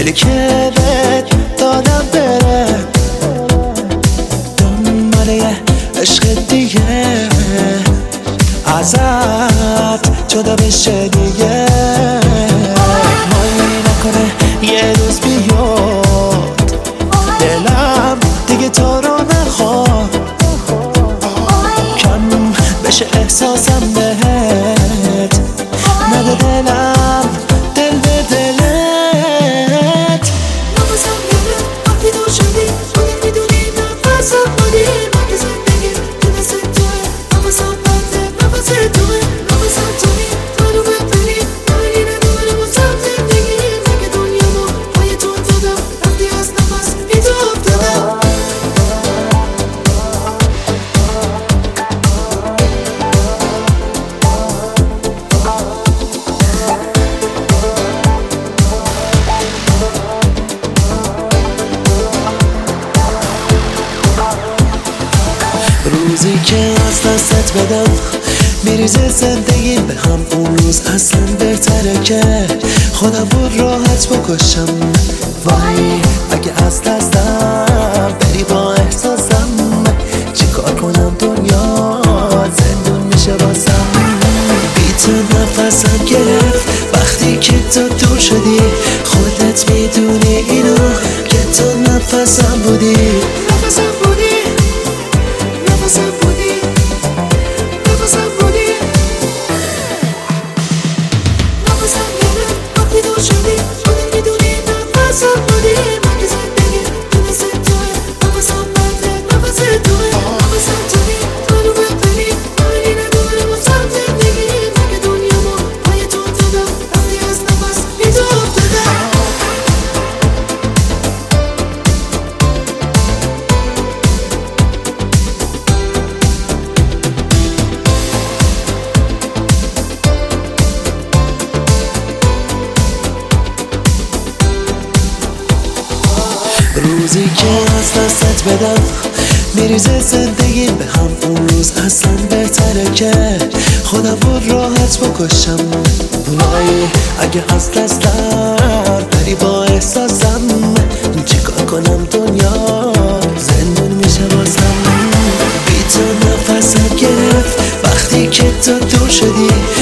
دلی که بهت دادم بره دنبال یه عشق دیگه ازت جدا بشه دیگه مایی نکنه یه روز بیاد دلم دیگه تو رو نخواد کم بشه احساسم بهت نده دلم دل به دلت نفسم میره وقتی دور شدی خودت میدونی نفسم بودی من که زندگی تو دست توه نفسم بنده نفس توه نفسم توی منو ببری منی نداره بازم زندگی من که دنیامو پای تو افتادم وقتی از نفس بی تو افتادم روزی که از دستت بدم میریزه زندگی به هم اون روز اصلا بهتره که خودم بود راحت بکشم وای اگه از دستم بری با احساسم چی کار کنم دنیا زندون میشه بازم بی تو نفسم گرفت وقتی که تو دور شدی خودت میدونی اینو که تو نفسم بودی نفسم بودی نفسم بودی نفسم بودی نفسم میره وقتی دور شدی خودت میدونی نفسم بودی من که زندگی تو دست توه نفسم بنده نفس توه نفسم توی منو ببری منی نداره بازم زندگی من که دنیامو پای تو افتادم وقتی از نفس بی تو افتادم روزی که از دستت بدم میریزه زندگی به هم اون روز اصلا بهتره که خودم بود راحت بکشم وای اگه از دستم بری با احساسم چیکار کنم دنیا زندون میشه بازم بی تو نفسم گرفت وقتی که تو دور شدی